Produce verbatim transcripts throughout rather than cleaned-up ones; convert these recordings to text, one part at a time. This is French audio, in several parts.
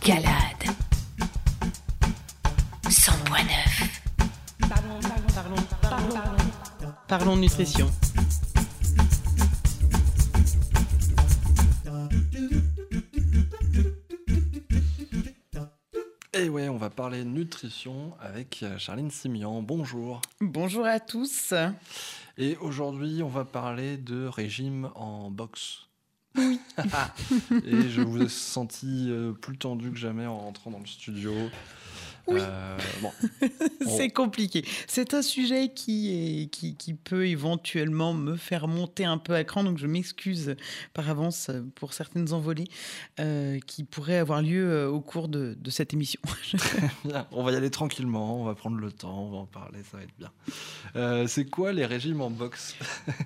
Escalade cent neuf. Parlons, parlons, parlons, parlons, parlons. Parlons nutrition. Et ouais, on va parler nutrition avec Charline Simian. Bonjour. Bonjour à tous. Et aujourd'hui, on va parler de régime en boxe. Oui. Et je vous ai senti euh, plus tendu que jamais en rentrant dans le studio. Oui. Euh, bon. C'est compliqué. C'est un sujet qui, est, qui, qui peut éventuellement me faire monter un peu à cran, donc je m'excuse par avance pour certaines envolées euh, qui pourraient avoir lieu euh, au cours de, de cette émission. Bien. On va y aller tranquillement, on va prendre le temps, on va en parler, ça va être bien. Euh, c'est quoi les régimes en boxe?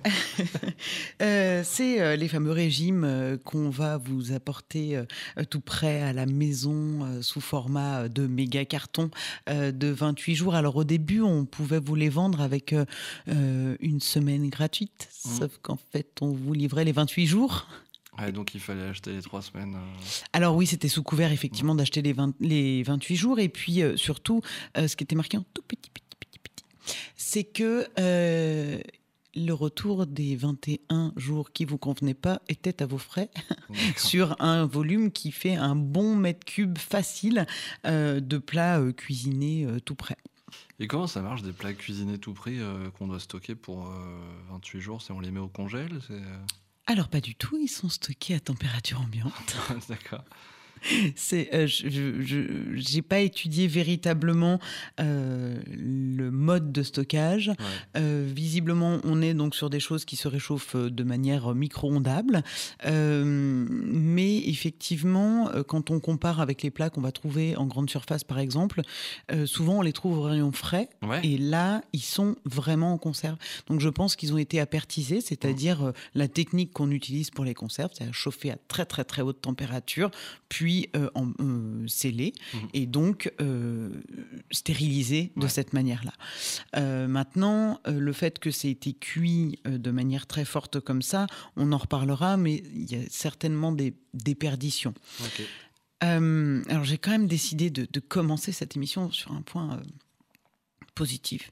euh, C'est euh, les fameux régimes euh, qu'on va vous apporter euh, tout prêt à la maison euh, sous format de méga carton euh, de vingt-huit jours. Alors au début, on pouvait vous les vendre avec euh, euh, une semaine gratuite, mmh. sauf qu'en fait, on vous livrait les vingt-huit jours. Ouais, donc il fallait acheter les trois semaines. Euh... Alors oui, c'était sous couvert effectivement mmh. d'acheter les, vingt, les vingt-huit jours. Et puis euh, surtout, euh, ce qui était marqué en tout petit, petit, petit, petit, c'est que euh, le retour des vingt et un jours qui ne vous convenaient pas était à vos frais sur un volume qui fait un bon mètre cube facile euh, de plats euh, cuisinés euh, tout prêts. Et comment ça marche, des plats cuisinés tout prêts euh, qu'on doit stocker pour euh, vingt-huit jours? C'est on les met au congèle? c'est... Alors pas du tout, ils sont stockés à température ambiante. D'accord. C'est, euh, je n'ai pas étudié véritablement euh, le mode de stockage. Ouais. Euh, visiblement, on est donc sur des choses qui se réchauffent de manière micro-ondable. Euh, mais effectivement, quand on compare avec les plats qu'on va trouver en grande surface, par exemple, euh, souvent on les trouve au rayon frais. Ouais. Et là, ils sont vraiment en conserve. Donc je pense qu'ils ont été apertisés, c'est-à-dire mmh. la technique qu'on utilise pour les conserves, c'est-à-dire chauffer à très très très haute température, puis Euh, en, euh, scellé mmh. et donc euh, stérilisé de ouais. cette manière-là. Euh, maintenant, euh, le fait que c'est été cuit euh, de manière très forte comme ça, on en reparlera, mais il y a certainement des déperditions. Okay. Euh, alors j'ai quand même décidé de, de commencer cette émission sur un point... Euh, positif.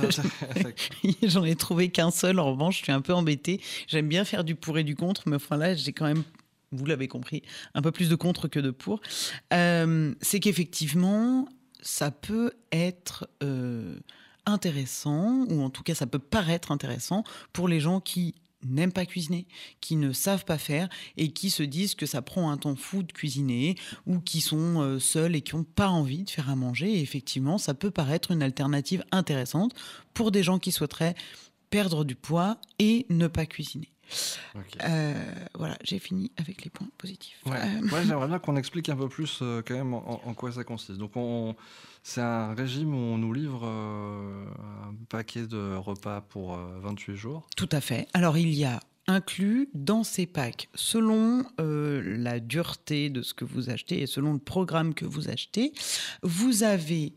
J'en ai trouvé qu'un seul, en revanche, je suis un peu embêtée. J'aime bien faire du pour et du contre, mais enfin là, j'ai quand même, vous l'avez compris, un peu plus de contre que de pour. Euh, c'est qu'effectivement, ça peut être euh, intéressant, ou en tout cas, ça peut paraître intéressant pour les gens qui n'aiment pas cuisiner, qui ne savent pas faire et qui se disent que ça prend un temps fou de cuisiner ou qui sont euh, seuls et qui n'ont pas envie de faire à manger. Et effectivement, ça peut paraître une alternative intéressante pour des gens qui souhaiteraient perdre du poids et ne pas cuisiner. Okay. Euh, voilà, j'ai fini avec les points positifs. Ouais, euh... ouais, j'aimerais bien qu'on explique un peu plus euh, quand même en, en quoi ça consiste. Donc, on, c'est un régime où on nous livre euh, un paquet de repas pour euh, vingt-huit jours. Tout à fait. Alors, il y a inclus dans ces packs, selon euh, la dureté de ce que vous achetez et selon le programme que vous achetez, vous avez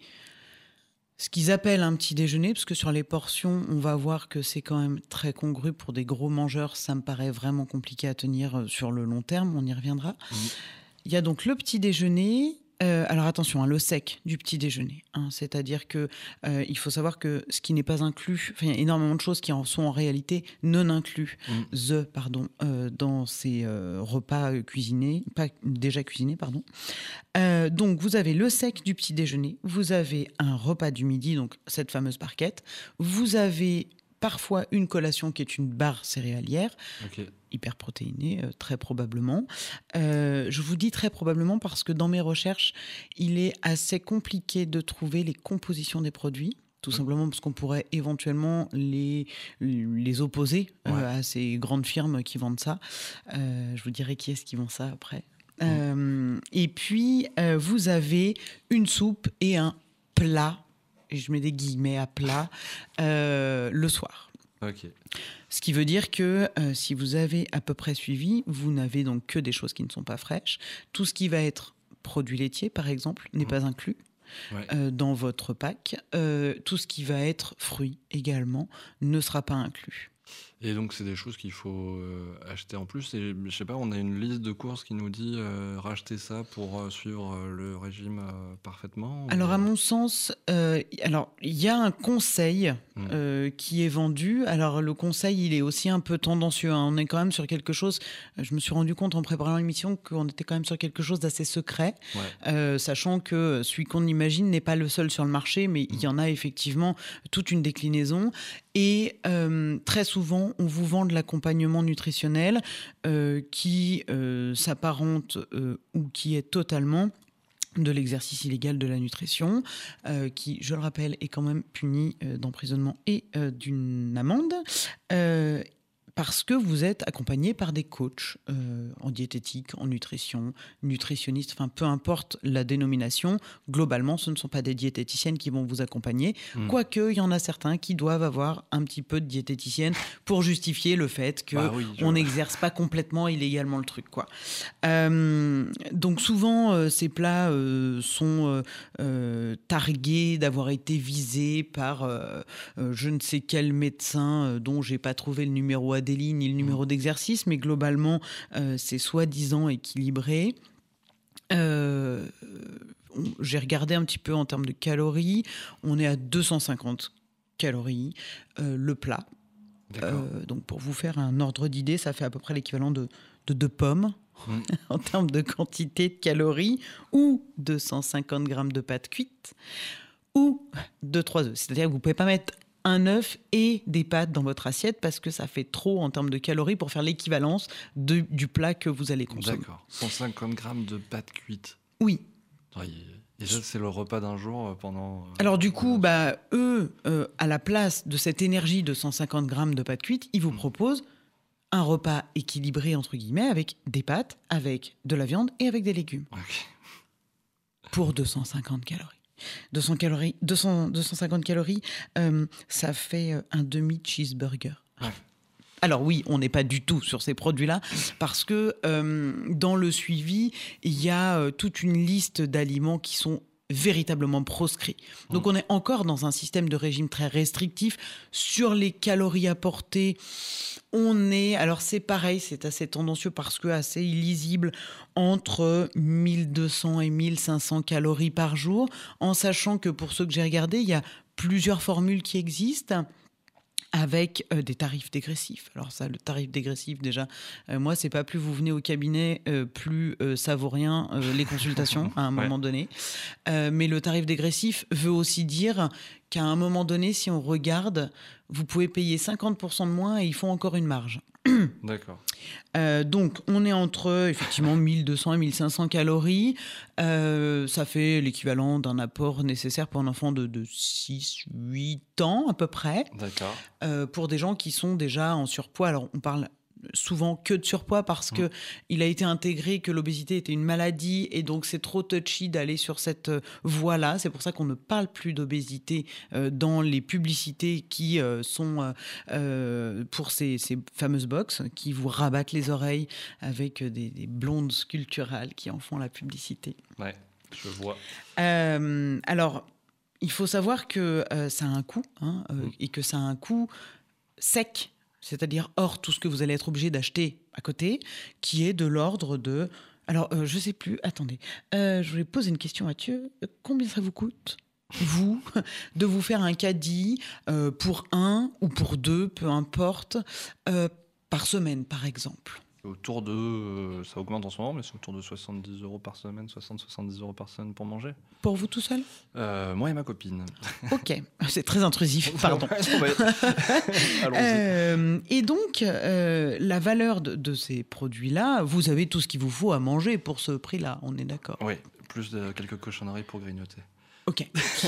ce qu'ils appellent un petit déjeuner, parce que sur les portions, on va voir que c'est quand même très congru. Pour des gros mangeurs, ça me paraît vraiment compliqué à tenir sur le long terme, on y reviendra. Mmh. Il y a donc le petit déjeuner. Euh, alors attention, hein, le sec du petit déjeuner. Hein, c'est-à-dire qu'il euh, faut savoir que ce qui n'est pas inclus, il y a énormément de choses qui en sont en réalité non inclus, mmh. pardon, euh, dans ces euh, repas cuisinés, pas déjà cuisinés, pardon. Euh, donc vous avez le sec du petit déjeuner, vous avez un repas du midi, donc cette fameuse barquette, vous avez parfois une collation qui est une barre céréalière, okay. hyper protéinée, euh, très probablement. Euh, je vous dis très probablement parce que dans mes recherches, il est assez compliqué de trouver les compositions des produits, tout ouais. simplement parce qu'on pourrait éventuellement les, les opposer ouais. euh, à ces grandes firmes qui vendent ça. Euh, je vous dirai qui est-ce qui vend ça après. Mmh. Euh, et puis, euh, vous avez une soupe et un plat, et je mets des guillemets à plat, euh, le soir. Okay. Ce qui veut dire que euh, si vous avez à peu près suivi, vous n'avez donc que des choses qui ne sont pas fraîches. Tout ce qui va être produits laitiers, par exemple, n'est mmh. pas inclus. Ouais. Euh, dans votre pack. Euh, tout ce qui va être fruits également ne sera pas inclus. Et donc, c'est des choses qu'il faut euh, acheter en plus. Et je sais pas, on a une liste de courses qui nous dit euh, racheter ça pour euh, suivre euh, le régime euh, parfaitement. Alors, ou... à mon sens, euh, alors il y a un conseil Mmh. euh, qui est vendu. Alors, le conseil, il est aussi un peu tendancieux, hein. On est quand même sur quelque chose. Je me suis rendu compte en préparant l'émission qu'on était quand même sur quelque chose d'assez secret, Ouais. euh, sachant que celui qu'on imagine n'est pas le seul sur le marché, mais il y en a effectivement toute une déclinaison. Et euh, très souvent, on vous vend de l'accompagnement nutritionnel euh, qui euh, s'apparente euh, ou qui est totalement de l'exercice illégal de la nutrition, euh, qui, je le rappelle, est quand même puni euh, d'emprisonnement et euh, d'une amende. Euh, parce que vous êtes accompagné par des coachs euh, en diététique, en nutrition, nutritionnistes, enfin peu importe la dénomination, globalement ce ne sont pas des diététiciennes qui vont vous accompagner, Mmh. quoique il y en a certains qui doivent avoir un petit peu de diététicienne pour justifier le fait qu'on Bah oui, je- n'exerce pas complètement illégalement le truc, quoi. Euh, donc souvent euh, ces plats euh, sont euh, euh, targués d'avoir été visés par euh, euh, je ne sais quel médecin euh, dont j'ai pas trouvé le numéro A D L I ni le numéro d'exercice, mais globalement, euh, c'est soi-disant équilibré. Euh, on- j'ai regardé un petit peu en termes de calories. On est à deux cent cinquante calories euh, le plat. D'accord. Euh, donc pour vous faire un ordre d'idée, ça fait à peu près l'équivalent de, de deux pommes Mmh. en termes de quantité de calories, ou deux cent cinquante grammes de pâte cuite, ou deux trois œufs. C'est-à-dire que vous ne pouvez pas mettre un œuf et des pâtes dans votre assiette parce que ça fait trop en termes de calories pour faire l'équivalence de, du plat que vous allez consommer. D'accord. cent cinquante grammes de pâte cuite. Oui. Ouais, et ça, c'est le repas d'un jour euh, pendant. euh, Alors du coup, pendant- bah, eux, euh, à la place de cette énergie de cent cinquante grammes de pâte cuite, ils vous Mm. proposent un repas équilibré, entre guillemets, avec des pâtes, avec de la viande et avec des légumes, Ok. pour deux cent cinquante calories. deux cents calories, deux cents, deux cent cinquante calories, euh, ça fait euh, un demi-cheeseburger. Ouais. Alors oui, on n'est pas du tout sur ces produits-là, parce que euh, dans le suivi, il y a euh, toute une liste d'aliments qui sont véritablement proscrits. Donc Mmh. on est encore dans un système de régime très restrictif. Sur les calories apportées, on est... Alors c'est pareil, c'est assez tendancieux parce que assez illisible, entre mille deux cents et mille cinq cents calories par jour, en sachant que pour ceux que j'ai regardés, il y a plusieurs formules qui existent, avec euh, des tarifs dégressifs. Alors ça, le tarif dégressif, déjà, euh, moi, c'est pas plus vous venez au cabinet, euh, plus euh, ça vaut rien euh, les consultations à un Ouais. moment donné. Euh, mais le tarif dégressif veut aussi dire qu'à un moment donné, si on regarde, vous pouvez payer cinquante pour cent de moins et ils font encore une marge. D'accord. Euh, donc, on est entre effectivement mille deux cents et mille cinq cents calories. Euh, ça fait l'équivalent d'un apport nécessaire pour un enfant de, de six huit ans à peu près. D'accord. Euh, pour des gens qui sont déjà en surpoids. Alors, on parle souvent que de surpoids parce Mmh. que il a été intégré que l'obésité était une maladie et donc c'est trop touchy d'aller sur cette euh, voie-là. C'est pour ça qu'on ne parle plus d'obésité euh, dans les publicités qui euh, sont euh, euh, pour ces, ces fameuses box qui vous rabattent les oreilles avec des, des blondes sculpturales qui en font la publicité. Ouais, je vois. Euh, alors, il faut savoir que euh, ça a un coût, hein, euh, Mm. et que ça a un coût sec, c'est-à-dire hors tout ce que vous allez être obligé d'acheter à côté, qui est de l'ordre de... Alors, euh, je sais plus, attendez, euh, je voulais poser une question à Mathieu. Euh, Combien ça vous coûte, vous, de vous faire un caddie euh, pour un ou pour deux, peu importe, euh, par semaine, par exemple? Autour de. euh, ça augmente en ce moment, mais c'est autour de soixante-dix euros par semaine, soixante à soixante-dix euros par semaine pour manger. Pour vous tout seul? Euh, moi et ma copine. Ok, c'est très intrusif, pardon. Ouais, allons-y. Euh, et donc, euh, la valeur de, de ces produits-là, vous avez tout ce qu'il vous faut à manger pour ce prix-là, on est d'accord? Oui, plus de quelques cochonneries pour grignoter. Ok,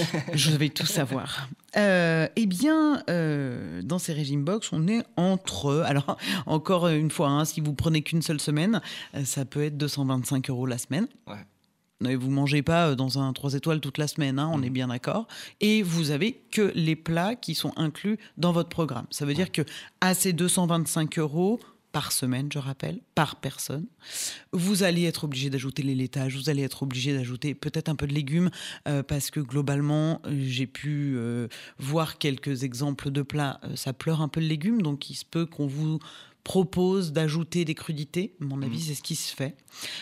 je vais tout savoir. Euh, eh bien, euh, dans ces régimes box, on est entre... Alors, encore une fois, hein, si vous prenez qu'une seule semaine, euh, ça peut être deux cent vingt-cinq euros la semaine. Ouais. Mais vous mangez pas dans un trois étoiles toute la semaine, hein, on Mhm. est bien d'accord. Et vous avez que les plats qui sont inclus dans votre programme. Ça veut dire que à ces deux cent vingt-cinq euros, par semaine, je rappelle, par personne. Vous allez être obligé d'ajouter les laitages, vous allez être obligé d'ajouter peut-être un peu de légumes, euh, parce que globalement, j'ai pu euh, voir quelques exemples de plats, euh, ça pleure un peu le légume, donc il se peut qu'on vous propose d'ajouter des crudités. À mon avis, mmh. c'est ce qui se fait.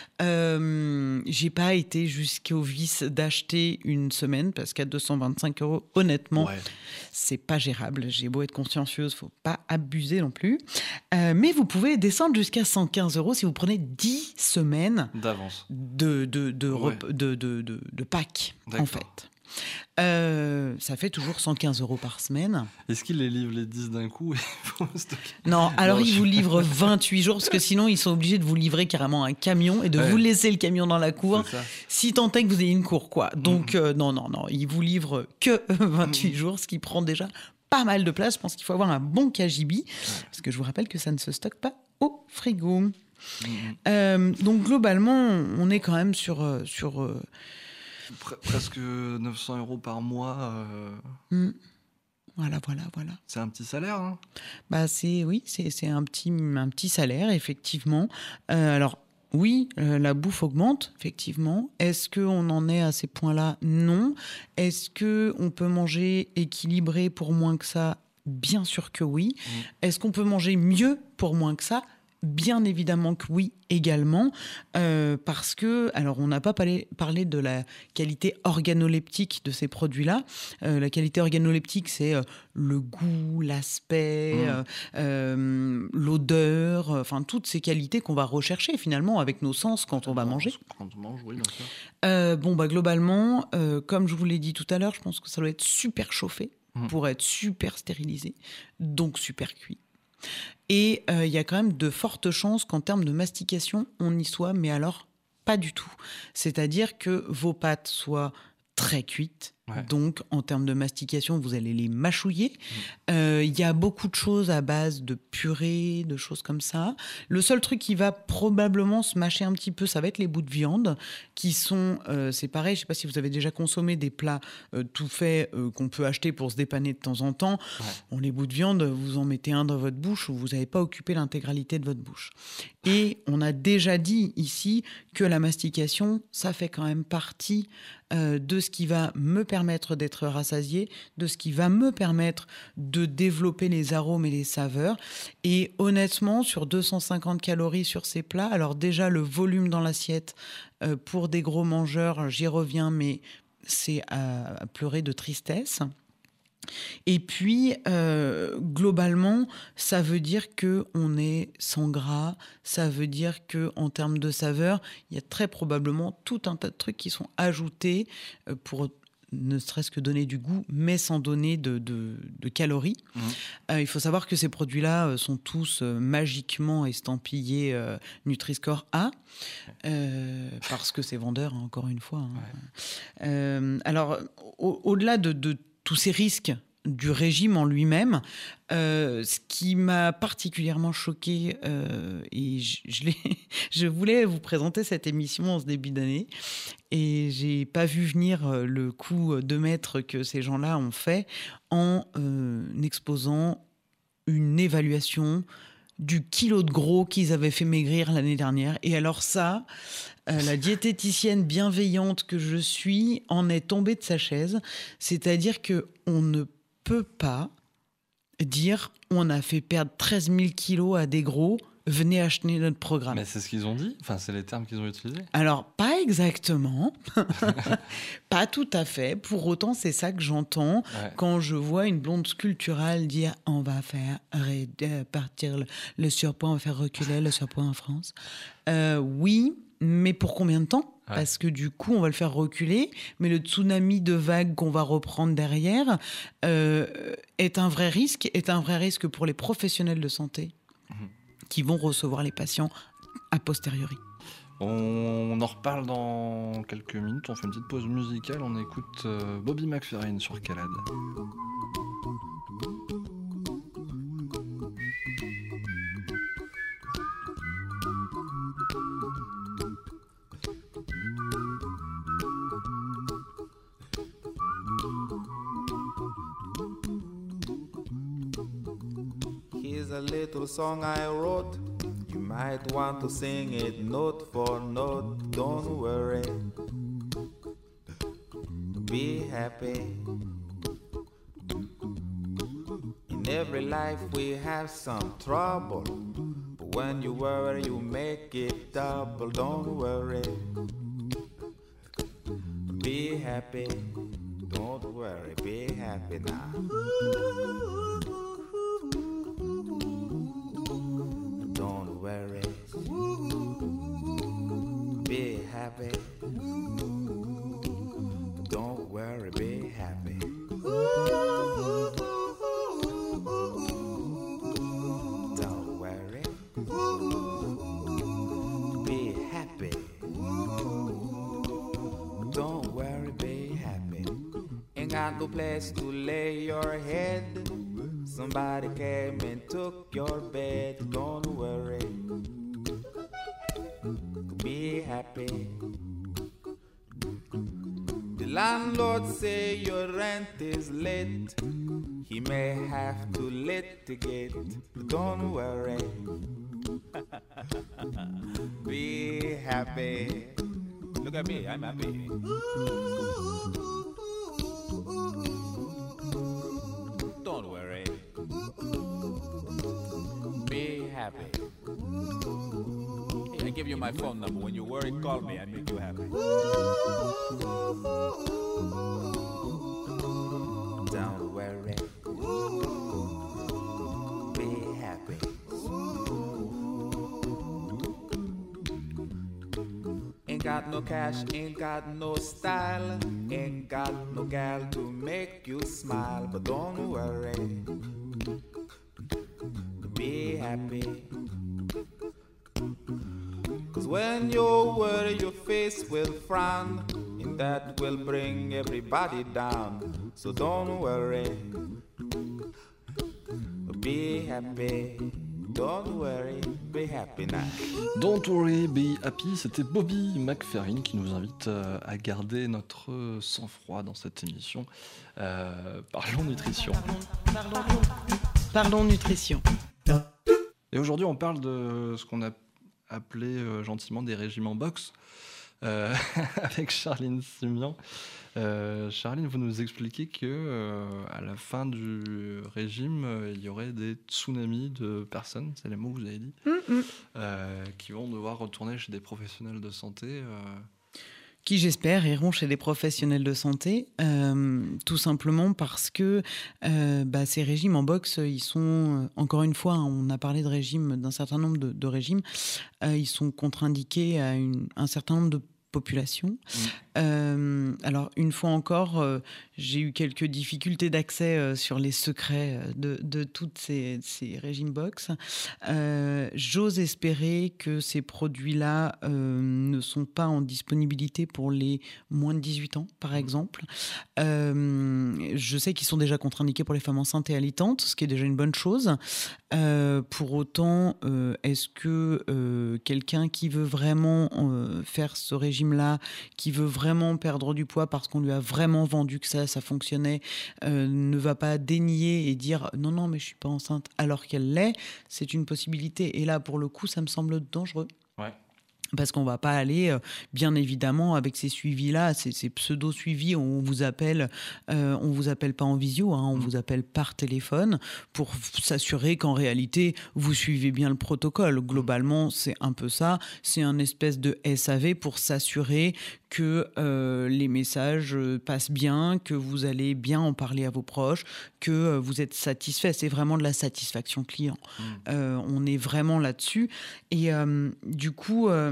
Euh, j'ai pas été jusqu'au vice d'acheter une semaine parce qu'à deux cent vingt-cinq euros, honnêtement, ouais. c'est pas gérable. J'ai beau être consciencieuse, faut pas abuser non plus. Euh, mais vous pouvez descendre jusqu'à cent quinze euros si vous prenez dix semaines d'avance de, de, de, ouais. rep- de, de, de, de Pâques, en fait. Euh, ça fait toujours cent quinze euros par semaine. Est-ce qu'ils les livrent les dix d'un coup? Non, alors non, ils je... vous livrent vingt-huit jours, parce que sinon ils sont obligés de vous livrer carrément un camion et de ouais. vous laisser le camion dans la cour, si tant est que vous ayez une cour, quoi. Donc mmh. euh, non, non, non, ils vous livrent que vingt-huit mmh. jours, ce qui prend déjà pas mal de place. Je pense qu'il faut avoir un bon cagibi, ouais. parce que je vous rappelle que ça ne se stocke pas au frigo. Mmh. Euh, donc globalement, on est quand même sur... Euh, sur euh, presque neuf cents euros par mois. Euh... Mmh. Voilà, voilà, voilà. C'est un petit salaire, hein? Bah c'est, oui, c'est, c'est un, petit, un petit salaire, effectivement. Euh, alors, oui, euh, la bouffe augmente, effectivement. Est-ce qu'on en est à ces points-là? Non. Est-ce qu'on peut manger équilibré pour moins que ça? Bien sûr que oui. Mmh. Est-ce qu'on peut manger mieux pour moins que ça? Bien évidemment que oui, également, euh, parce que, alors on n'a pas parlé, parlé de la qualité organoleptique de ces produits-là. Euh, la qualité organoleptique, c'est euh, le goût, l'aspect, mmh. euh, euh, l'odeur, enfin toutes ces qualités qu'on va rechercher finalement avec nos sens quand on va manger. Quand on mange, oui, bien sûr. Euh, bon, bah globalement, euh, comme je vous l'ai dit tout à l'heure, je pense que ça doit être super chauffé mmh. pour être super stérilisé, donc super cuit. Et il euh, y a quand même de fortes chances qu'en termes de mastication, on y soit, mais alors pas du tout. C'est-à-dire que vos pâtes soient très cuites. Ouais. Donc, en termes de mastication, vous allez les mâchouiller. Il mmh. euh, y a beaucoup de choses à base de purée, de choses comme ça. Le seul truc qui va probablement se mâcher un petit peu, ça va être les bouts de viande, qui sont, euh, c'est pareil, je ne sais pas si vous avez déjà consommé des plats euh, tout faits euh, qu'on peut acheter pour se dépanner de temps en temps. Ouais. Bon, les bouts de viande, vous en mettez un dans votre bouche, vous n'avez pas occupé l'intégralité de votre bouche. Et on a déjà dit ici que la mastication, ça fait quand même partie euh, de ce qui va me permettre permettre d'être rassasié, de ce qui va me permettre de développer les arômes et les saveurs. Et honnêtement, sur deux cent cinquante calories sur ces plats, alors déjà le volume dans l'assiette, euh, pour des gros mangeurs, j'y reviens, mais c'est à, à pleurer de tristesse. Et puis, euh, globalement, ça veut dire qu'on est sans gras, ça veut dire qu'en termes de saveur, il y a très probablement tout un tas de trucs qui sont ajoutés euh, pour ne serait-ce que donner du goût, mais sans donner de, de, de calories. Mmh. Euh, il faut savoir que ces produits-là euh, sont tous euh, magiquement estampillés euh, Nutri-Score A, euh, parce que c'est vendeur, hein, encore une fois. Hein. Ouais. Euh, alors, au, au-delà de, de tous ces risques du régime en lui-même, euh, ce qui m'a particulièrement choquée, euh, et je, je, l'ai, je voulais vous présenter cette émission en ce début d'année, et j'ai pas vu venir le coup de maître que ces gens-là ont fait en euh, exposant une évaluation du kilo de gros qu'ils avaient fait maigrir l'année dernière. Et alors ça, euh, la diététicienne bienveillante que je suis en est tombée de sa chaise. C'est-à-dire qu'on ne peut pas dire on a fait perdre treize mille kilos à des gros, venez acheter notre programme. Mais c'est ce qu'ils ont dit? Enfin, c'est les termes qu'ils ont utilisés? Alors, pas exactement. Pas tout à fait. Pour autant, c'est ça que j'entends ouais. quand je vois une blonde sculpturale dire on va faire partir le, le surpoids, on va faire reculer le surpoids en France. Euh, oui, mais pour combien de temps? Ouais. Parce que du coup, on va le faire reculer, mais le tsunami de vagues qu'on va reprendre derrière euh, est un vrai risque, est un vrai risque pour les professionnels de santé mmh. qui vont recevoir les patients a posteriori. On en reparle dans quelques minutes, on fait une petite pause musicale, on écoute euh, Bobby McFerrin sur Calade. Here's a little song I wrote might want to sing it note for note. Don't worry, be happy. In every life we have some trouble, but when you worry you make it double. Don't worry, be happy. Don't worry, be happy now. Don't worry, be happy. Don't worry, be happy. Don't worry, be happy. Don't worry, be happy. Ain't got no place to lay your head. Somebody came and took your bed. Don't worry, be happy. The landlord say your rent is late. He may have to litigate. Don't worry, be happy. Look at me, I'm happy. Don't worry, be happy. Hey, I give you my phone number. When you worry, call me. I make you happy. Don't worry, be happy. Ain't got no cash, ain't got no style, ain't got no gal to make you smile. But don't worry, be happy. Cause when you worry your face will frown, and that will bring everybody down. So don't worry, be happy. Don't worry, be happy now. Don't worry, be happy, c'était Bobby McFerrin qui nous invite euh, à garder notre sang-froid dans cette émission. Euh, parlons nutrition. Parlons, parlons, parlons nutrition. Et aujourd'hui, on parle de ce qu'on a appelé euh, gentiment des régimes en boxe euh, avec Charline Simian. Euh, Charline, vous nous expliquez que euh, à la fin du régime, euh, il y aurait des tsunamis de personnes, c'est les mots que vous avez dit, mm-hmm. euh, qui vont devoir retourner chez des professionnels de santé. Euh... Qui, j'espère, iront chez des professionnels de santé, euh, tout simplement parce que euh, bah, ces régimes en boxe, ils sont, encore une fois, on a parlé de régimes, d'un certain nombre de, de régimes, euh, ils sont contre-indiqués à une, un certain nombre de population. Mmh. Euh, alors, une fois encore, euh, j'ai eu quelques difficultés d'accès euh, sur les secrets de, de tous ces, ces régimes box. Euh, j'ose espérer que ces produits-là euh, ne sont pas en disponibilité pour les moins de dix-huit ans, par exemple. Euh, je sais qu'ils sont déjà contre-indiqués pour les femmes enceintes et allaitantes, ce qui est déjà une bonne chose. Euh, pour autant, euh, est-ce que euh, quelqu'un qui veut vraiment euh, faire ce régime-là, qui veut vraiment perdre du poids parce qu'on lui a vraiment vendu que ça, ça fonctionnait, euh, ne va pas dénier et dire non, non, mais je suis pas enceinte alors qu'elle l'est, c'est une possibilité. Et là, pour le coup, ça me semble dangereux. Ouais. Parce qu'on ne va pas aller, euh, bien évidemment, avec ces suivis-là, ces, ces pseudo-suivis, on vous appelle, euh, on vous appelle pas en visio, hein, on mmh. vous appelle par téléphone pour s'assurer qu'en réalité, vous suivez bien le protocole. Globalement, c'est un peu ça. C'est un espèce de S A V pour s'assurer que euh, les messages passent bien, que vous allez bien en parler à vos proches, que euh, vous êtes satisfait. C'est vraiment de la satisfaction client. Mmh. Euh, on est vraiment là-dessus. Et euh, du coup... Euh,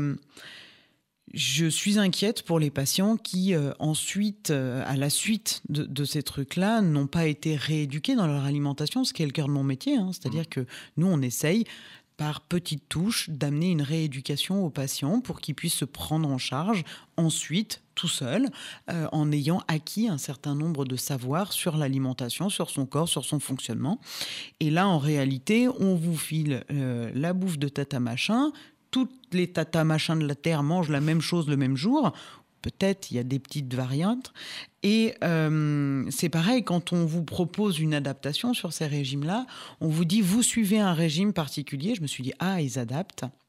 je suis inquiète pour les patients qui, euh, ensuite, euh, à la suite de, de ces trucs-là, n'ont pas été rééduqués dans leur alimentation, ce qui est le cœur de mon métier. Hein. C'est-à-dire mmh. que nous, on essaye, par petites touches, d'amener une rééducation aux patients pour qu'ils puissent se prendre en charge ensuite, tout seul, euh, en ayant acquis un certain nombre de savoirs sur l'alimentation, sur son corps, sur son fonctionnement. Et là, en réalité, on vous file euh, la bouffe de tata machin. Toutes les tatas machins de la Terre mangent la même chose le même jour. Peut-être, il y a des petites variantes. Et euh, c'est pareil, quand on vous propose une adaptation sur ces régimes-là, on vous dit, vous suivez un régime particulier. Je me suis dit, ah, ils adaptent.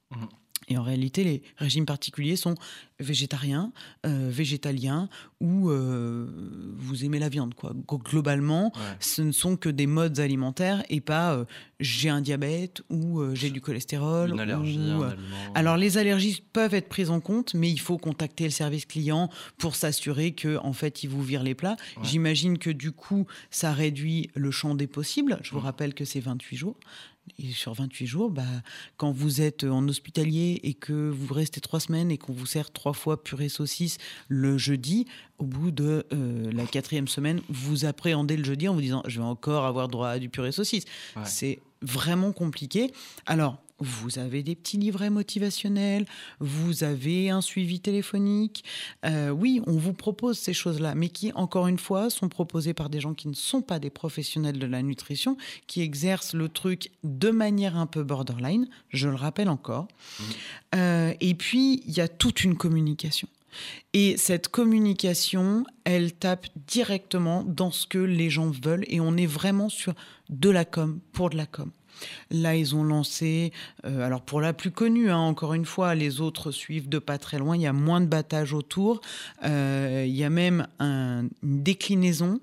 Mmh. Et en réalité, les régimes particuliers sont végétariens, euh, végétaliens ou euh, vous aimez la viande, quoi. Globalement, Ouais. ce ne sont que des modes alimentaires et pas euh, j'ai un diabète ou euh, j'ai du cholestérol. Une allergie ou, à un euh, aliment. Alors, les allergies peuvent être prises en compte, mais il faut contacter le service client pour s'assurer que, en fait, ils vous virent les plats. Ouais. J'imagine que du coup, ça réduit le champ des possibles. Je vous Mmh. rappelle que c'est vingt-huit jours. Et sur vingt-huit jours, bah, quand vous êtes en hospitalier et que vous restez trois semaines et qu'on vous sert trois fois purée saucisse le jeudi, au bout de euh, la quatrième semaine, vous appréhendez le jeudi en vous disant « je vais encore avoir droit à du purée saucisse Ouais. ». C'est vraiment compliqué. Alors, vous avez des petits livrets motivationnels, vous avez un suivi téléphonique. Euh, oui, on vous propose ces choses-là, mais qui, encore une fois, sont proposées par des gens qui ne sont pas des professionnels de la nutrition, qui exercent le truc de manière un peu borderline, je le rappelle encore. Mmh. Euh, et puis, il y a toute une communication. Et cette communication, elle tape directement dans ce que les gens veulent et on est vraiment sur de la com pour de la com. Là, ils ont lancé, euh, alors pour la plus connue, hein, encore une fois, les autres suivent de pas très loin, il y a moins de battage autour, euh, il y a même un, une déclinaison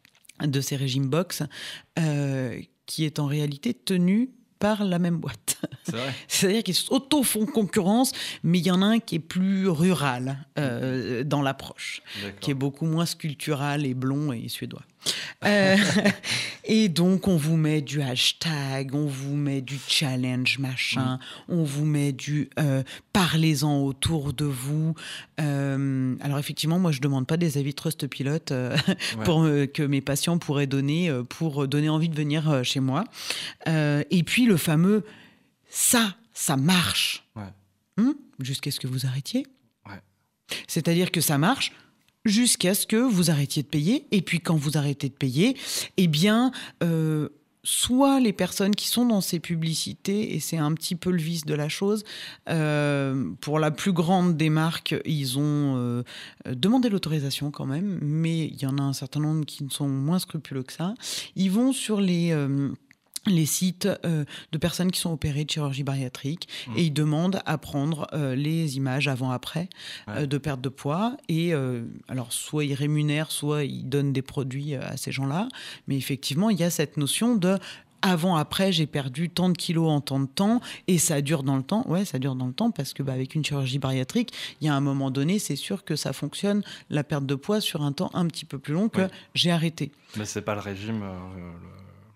de ces régimes box euh, qui est en réalité tenue par la même boîte. C'est vrai. C'est-à-dire qu'ils s'auto-font concurrence, mais il y en a un qui est plus rural euh, dans l'approche, D'accord. qui est beaucoup moins sculptural et blond et suédois. Euh, et donc, on vous met du hashtag, on vous met du challenge machin, mmh. on vous met du euh, parlez-en autour de vous. Euh, alors, effectivement, moi, je ne demande pas des avis Trustpilot euh, ouais. pour, euh, que mes patients pourraient donner euh, pour donner envie de venir euh, chez moi. Euh, et puis, le fameux ça, ça marche. Ouais. Hum, jusqu'à ce que vous arrêtiez. Ouais. C'est-à-dire que ça marche jusqu'à ce que vous arrêtiez de payer. Et puis, quand vous arrêtez de payer, eh bien, euh, soit les personnes qui sont dans ces publicités, et c'est un petit peu le vice de la chose, euh, pour la plus grande des marques, ils ont euh, demandé l'autorisation quand même, mais il y en a un certain nombre qui sont moins scrupuleux que ça. Ils vont sur les... Euh, les sites euh, de personnes qui sont opérées de chirurgie bariatrique mmh. et ils demandent à prendre euh, les images avant-après ouais. euh, de perte de poids et euh, alors soit ils rémunèrent, soit ils donnent des produits à ces gens-là, mais effectivement il y a cette notion de avant-après j'ai perdu tant de kilos en tant de temps et ça dure dans le temps. Ouais, ça dure dans le temps parce que bah, avec une chirurgie bariatrique, il y a un moment donné, c'est sûr que ça fonctionne la perte de poids sur un temps un petit peu plus long que ouais. j'ai arrêté. Mais c'est pas le régime. Euh, le...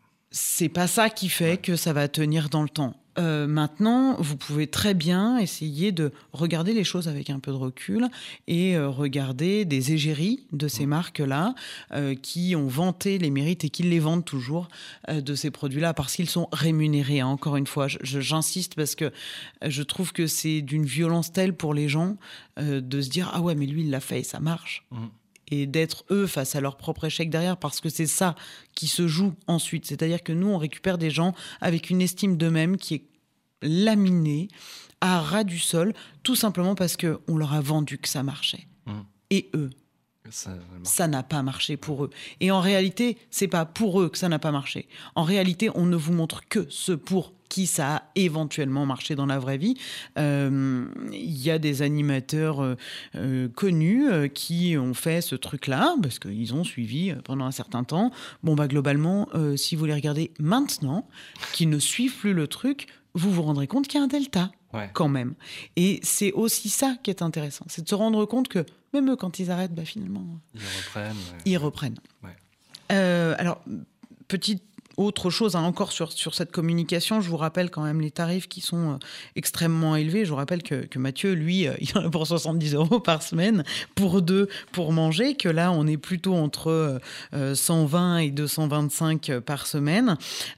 C'est pas ça qui fait ouais. que ça va tenir dans le temps. Euh, maintenant, vous pouvez très bien essayer de regarder les choses avec un peu de recul et euh, regarder des égéries de ces mmh. marques-là euh, qui ont vanté les mérites et qui les vendent toujours euh, de ces produits-là parce qu'ils sont rémunérés. Hein. Encore une fois, je, je, j'insiste parce que je trouve que c'est d'une violence telle pour les gens euh, de se dire « Ah ouais, mais lui, il l'a fait et ça marche mmh. ». Et d'être eux face à leur propre échec derrière, parce que c'est ça qui se joue ensuite. C'est-à-dire que nous, on récupère des gens avec une estime d'eux-mêmes qui est laminée, à ras du sol, tout simplement parce qu'on leur a vendu que ça marchait. Mmh. Et eux, ça, ça n'a pas marché pour eux. Et en réalité, c'est pas pour eux que ça n'a pas marché. En réalité, on ne vous montre que ce pour qui ça a éventuellement marché dans la vraie vie. Il euh, y a des animateurs euh, euh, connus euh, qui ont fait ce truc-là, parce qu'ils ont suivi pendant un certain temps. Bon, bah, globalement, euh, si vous les regardez maintenant, qui ne suivent plus le truc, vous vous rendrez compte qu'il y a un delta, ouais. quand même. Et c'est aussi ça qui est intéressant, c'est de se rendre compte que même eux, quand ils arrêtent, bah, finalement... Ils reprennent. Ouais. Ils reprennent. Ouais. Euh, alors, petite autre chose, hein, encore sur, sur cette communication, je vous rappelle quand même les tarifs qui sont euh, extrêmement élevés. Je vous rappelle que, que Mathieu, lui, euh, il en a pour soixante-dix euros par semaine, pour deux, pour manger, que là, on est plutôt entre euh, cent vingt et deux cent vingt-cinq par semaine.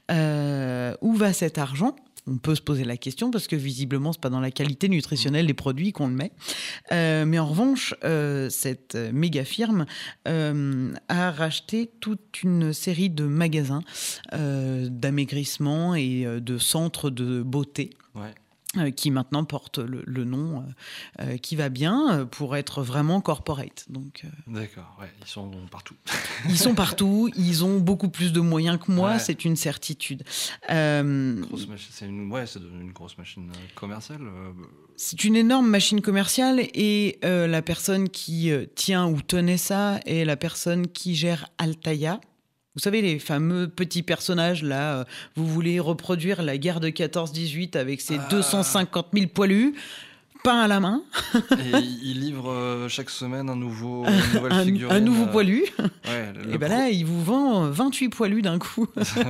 Euh, où va cet argent ? On peut se poser la question parce que visiblement, c'est pas dans la qualité nutritionnelle des produits qu'on le met. Euh, mais en revanche, euh, cette méga firme euh, a racheté toute une série de magasins euh, d'amaigrissement et de centres de beauté. Ouais. euh, qui maintenant porte le, le nom euh, euh, qui va bien euh, pour être vraiment corporate. Donc, euh, D'accord, ouais, ils sont partout. ils sont partout, ils ont beaucoup plus de moyens que moi, Ouais. c'est une certitude. Euh, Grosse machine, c'est une, ouais, c'est une grosse machine euh, commerciale. euh, C'est une énorme machine commerciale et euh, la personne qui euh, tient ou tenait ça est la personne qui gère Altaïa. Vous savez, les fameux petits personnages, là, euh, vous voulez reproduire la guerre de quatorze dix-huit avec ses Ah. deux cent cinquante mille poilus, pain à la main, Et ils livrent euh, chaque semaine un nouveau, une nouvelle un, figurine. un nouveau euh, poilu. Ouais, le Et ben pro- là, il vous vend vingt-huit poilus d'un coup.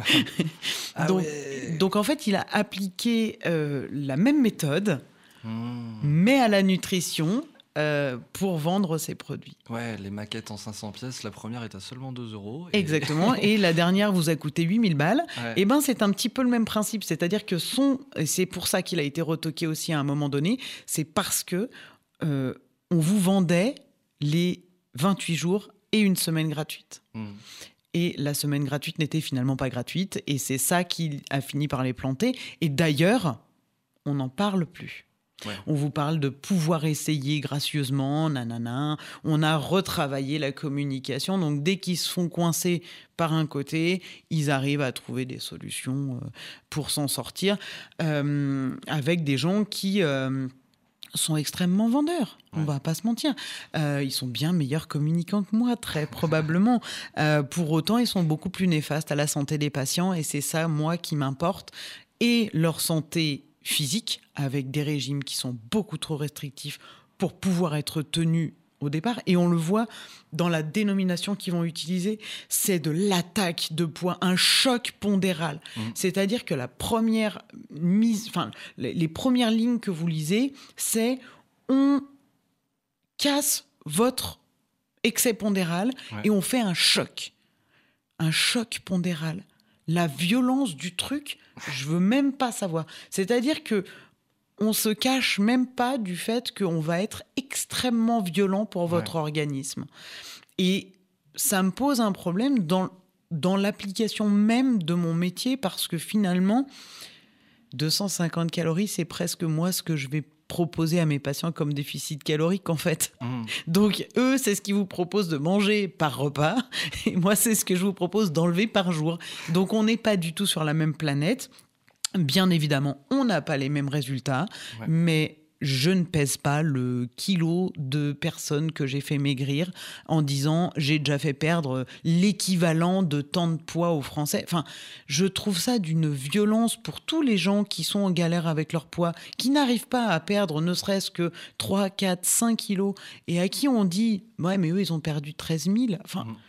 Ah donc, ouais. donc, en fait, il a appliqué euh, la même méthode, Mmh. mais à la nutrition, euh, pour vendre ses produits. Ouais, les maquettes en cinq cents pièces, la première est à seulement deux euros. et- Exactement. Et la dernière vous a coûté huit mille balles. Ouais. Et ben, c'est un petit peu le même principe. C'est-à-dire que son, et c'est pour ça qu'il a été retoqué aussi à un moment donné, c'est parce que euh, on vous vendait les vingt-huit jours et une semaine gratuite. Mmh. Et la semaine gratuite n'était finalement pas gratuite. Et c'est ça qui a fini par les planter. Et d'ailleurs, on n'en parle plus. Ouais. On vous parle de pouvoir essayer gracieusement, nanana. On a retravaillé la communication. Donc, dès qu'ils se font coincer par un côté, ils arrivent à trouver des solutions euh, pour s'en sortir euh, avec des gens qui euh, sont extrêmement vendeurs. On Ouais. va pas se mentir. Euh, ils sont bien meilleurs communicants que moi, très probablement. Euh, pour autant, ils sont beaucoup plus néfastes à la santé des patients. Et c'est ça, moi, qui m'importe. Et leur santé physique, avec des régimes qui sont beaucoup trop restrictifs pour pouvoir être tenus au départ. Et on le voit dans la dénomination qu'ils vont utiliser, c'est de l'attaque de poids, un choc pondéral. Mmh. C'est-à-dire que la première mise, enfin, les, les premières lignes que vous lisez, c'est on casse votre excès pondéral Ouais. et on fait un choc. Un choc pondéral. La violence du truc, je veux même pas savoir. C'est-à-dire que on se cache même pas du fait qu'on va être extrêmement violent pour votre Ouais. organisme. Et ça me pose un problème dans, dans l'application même de mon métier parce que finalement, deux cent cinquante calories, c'est presque moi ce que je vais proposer à mes patients comme déficit calorique en fait. Mmh. Donc eux, c'est ce qu'ils vous proposent de manger par repas et moi, c'est ce que je vous propose d'enlever par jour. Donc on n'est pas du tout sur la même planète. Bien évidemment, on n'a pas les mêmes résultats, Ouais. mais je ne pèse pas le kilo de personnes que j'ai fait maigrir en disant j'ai déjà fait perdre l'équivalent de tant de poids aux Français. Enfin, je trouve ça d'une violence pour tous les gens qui sont en galère avec leur poids, qui n'arrivent pas à perdre ne serait-ce que trois, quatre, cinq kilos et à qui on dit ouais, mais eux, ils ont perdu treize mille. Enfin, Mhm.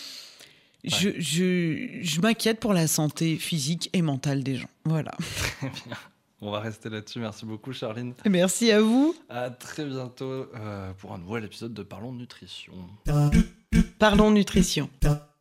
je, je, je m'inquiète pour la santé physique et mentale des gens. Voilà. Très bien. On va rester là-dessus. Merci beaucoup, Charline. Merci à vous. À très bientôt euh, pour un nouvel épisode de Parlons Nutrition. Parlons nutrition.